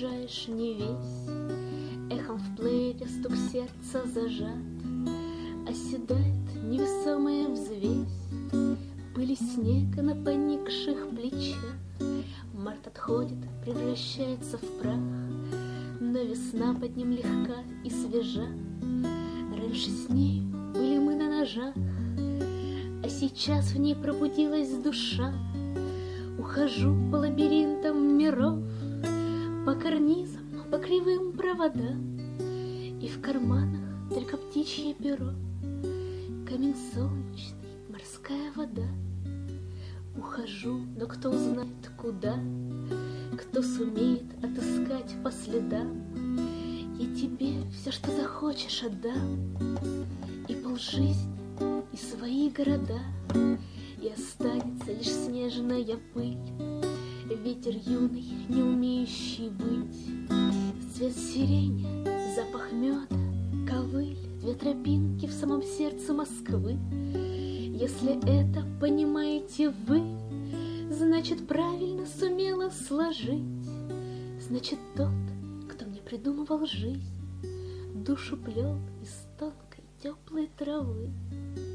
провожаешь не весь, эхом в плеере стук сердца зажат, оседает невесомая взвесь, пыли снега на поникших плечах. Март отходит, превращается в прах, но весна под ним легка и свежа. Раньше с нею были мы на ножах, а сейчас в ней пробудилась душа. Ухожу по лабиринтам миров, по карнизам, по кривым проводам, и в карманах только птичье перо, камень солнечный, морская вода. Ухожу, но кто узнает куда, кто сумеет отыскать по следам. Я тебе все, что захочешь, отдам, и полжизни, и свои города, и останется лишь снежная пыль, ветер юный, не умеющий быть, цвет сирени, запах меда, ковыль, две тропинки в самом сердце Москвы. Если это понимаете вы, значит, правильно сумела сложить. Значит, тот, кто мне придумывал жизнь, душу плел из тонкой теплой травы.